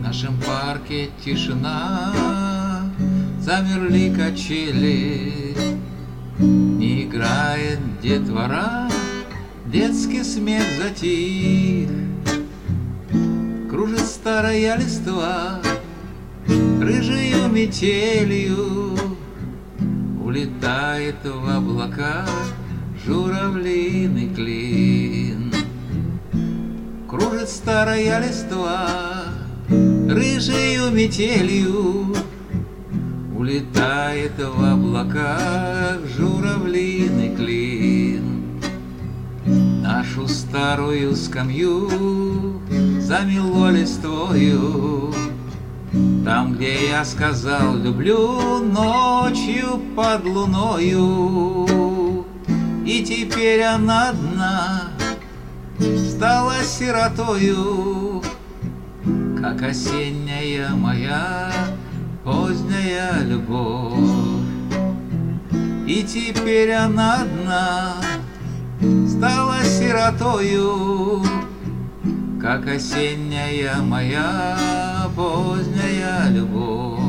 нашем парке тишина, замерли качели, не играет детвора, детский смех затих. Кружит старая листва рыжею метелью, улетает в облака журавлиный клин. Кружит старая листва рыжею метелью, улетает в облаках журавлиный клин. Нашу старую скамью замело листвою, там, где я сказал люблю, ночью под луною. И теперь она одна стала сиротою, как осенняя моя поздняя любовь. И теперь она одна стала сиротою, как осенняя моя поздняя любовь.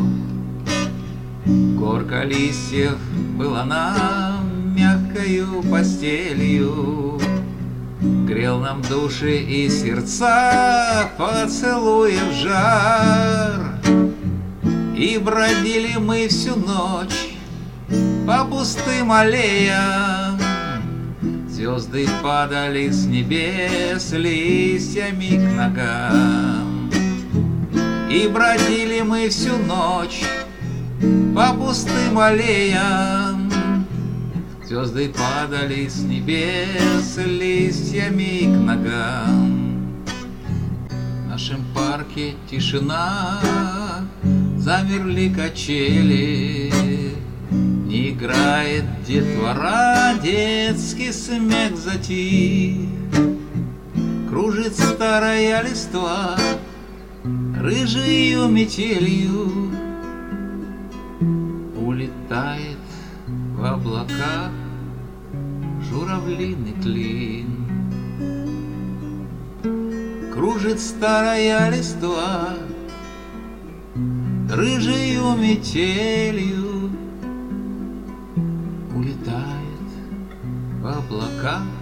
Горка листьев была нам мягкою постелью, грел нам души и сердца поцелуев жар. И бродили мы всю ночь по пустым аллеям, звезды падали с небес листьями к ногам. И бродили мы всю ночь по пустым аллеям, звезды падали с небес листьями к ногам. В нашем парке тишина, замерли качели, не играет детвора, детский смех затих. Кружит старая листва рыжею метелью, улетает в облаках журавлиный клин. Кружит старая листва рыжею метелью, улетает в облаках